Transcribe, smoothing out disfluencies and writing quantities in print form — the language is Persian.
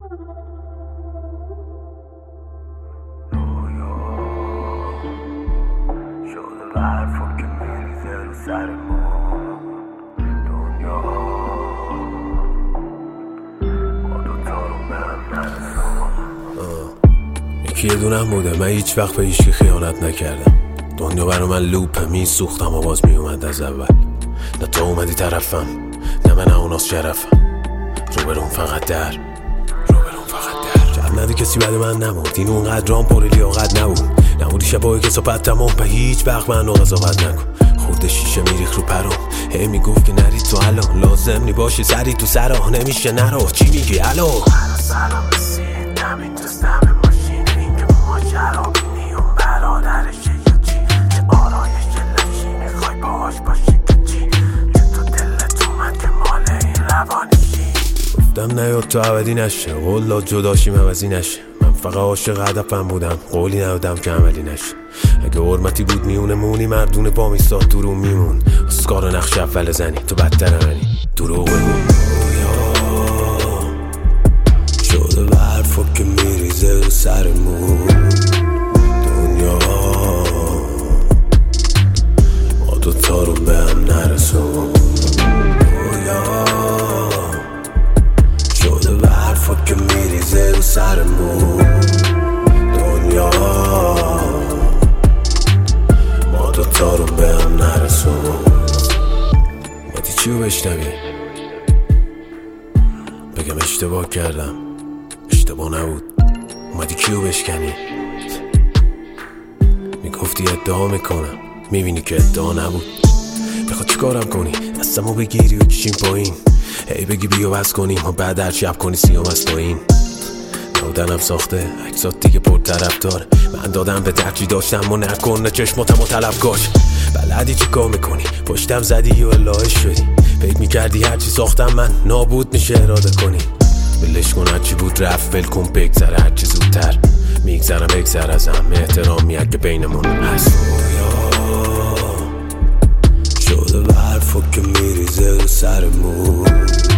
یکی یه دونم بوده، من هیچ وقت به هیچکی خیانت نکردم. دنیا برا من لوپه، میسوختم و باز میومد از اول. نه تو اومدی طرفم، نه من اوناس شرفم. روبرون فقط در چند ندی کسی بعد من نمود. این اونقدر رام پر لیاقت نبود. نبودی شبایی که صحبت تمام به هیچ وقت من قضاوت نکن. خورده شیشه میریخ رو پرام، هی میگفت که نرید تو الان، لازم نی باشه سری تو سرا، نمیشه نرو. چی میگی الو؟ سلام رسید همین دوستم ماشین، این که ماجرا بینی اون برادرشه یا چی؟ چه آرایش لشی میخوای باهاش باشی که چی؟ که تو دلت اومد که مال این روانشی. گفتم نیاد تو عبدی نشه، قول داد جداشیم عوضی نشه. من فقط عاشق هدفم بودم، قولی ندادم که عملی نشه. اگه حرمتی بود میونه مونی، مردونه با میستاد تو رو میمون. اسکار نقش اول زنی، تو بدتر منی. دروغ بگو شده به حرفا که میریزه رو سرمون. دنیا ما دوتا رو به هم نرسون. دنیا شده به حرفا که میریزه رو سرمون. دنیا ما دوتا رو به هم نرسون. اومدی چی رو بشنوی؟ بگم اشتباه کردم، اشتباه نبود. اومدی کیو بشکنی؟ میگفتی ادعا میکنم، میبینی که ادعا نبود. بخواد چیکارم کنی؟ دستمو بگیری و کشیم پایین، هی بگی بیا بس کنیم و بعد هر شب کنی سیام از پایین. نودنم ساخته عکسات دیگه پر طرفدار. من دادم به درچی داشتم و نکن چشماتم و طلب کاش. بلدی چی کار میکنی؟ پشتم زدی و الهش شدی. فکر میکردی هرچی ساختم من نابود میشه اراده کنی. بلش کن هرچی بود رفت، ول کن بگذره هرچی زودتر. میگذرم بگذر ازم، احترامی اگه بینمون هست. شده به حرفا که میریزه رو سرمون.